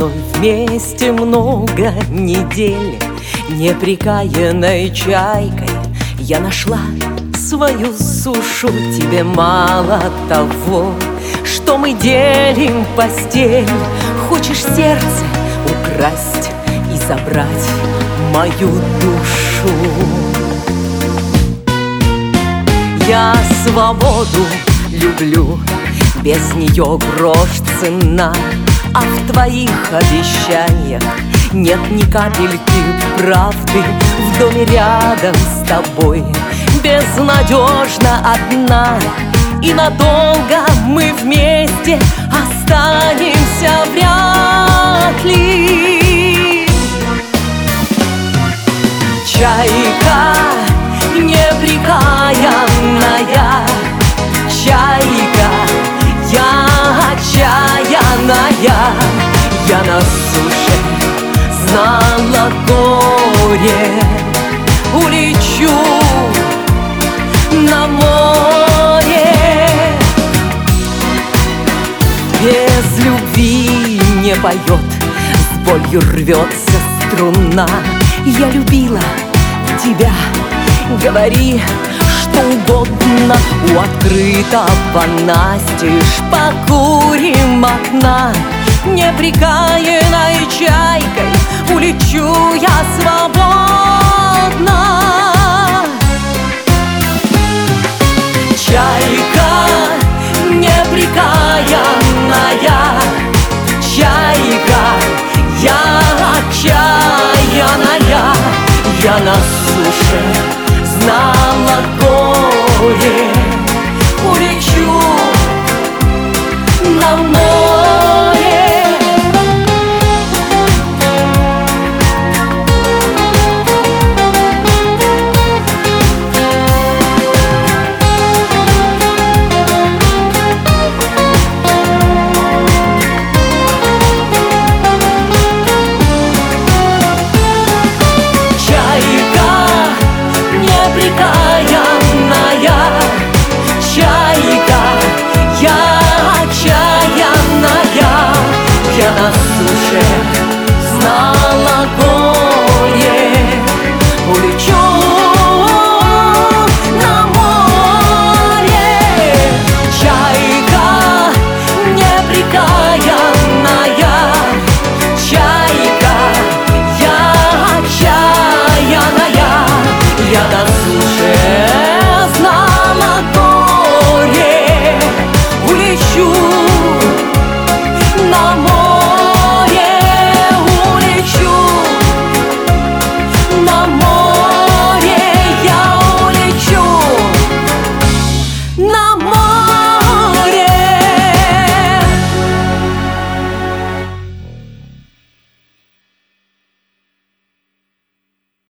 тобой вместе много недель. Непрекаянной чайкой я нашла свою сушу. Тебе мало того, что мы делим постель. Хочешь сердце украсть и забрать мою душу. Я свободу люблю, без нее грош цена. А в твоих обещаниях нет ни капельки правды. В доме рядом с тобой безнадежно одна, и надолго мы вместе останемся вряд ли. Чайка непрекаянная, чайка, я отчаянная. Я на суше знала горе, улечу на море. Без любви не поет, с болью рвется струна. Я любила тебя, говори что угодно. У открытого настежь покурим окна. Непрекаянной чайкой улечу я свободно. Чайка непрекаянная, чайка, я отчаянная. Я на суше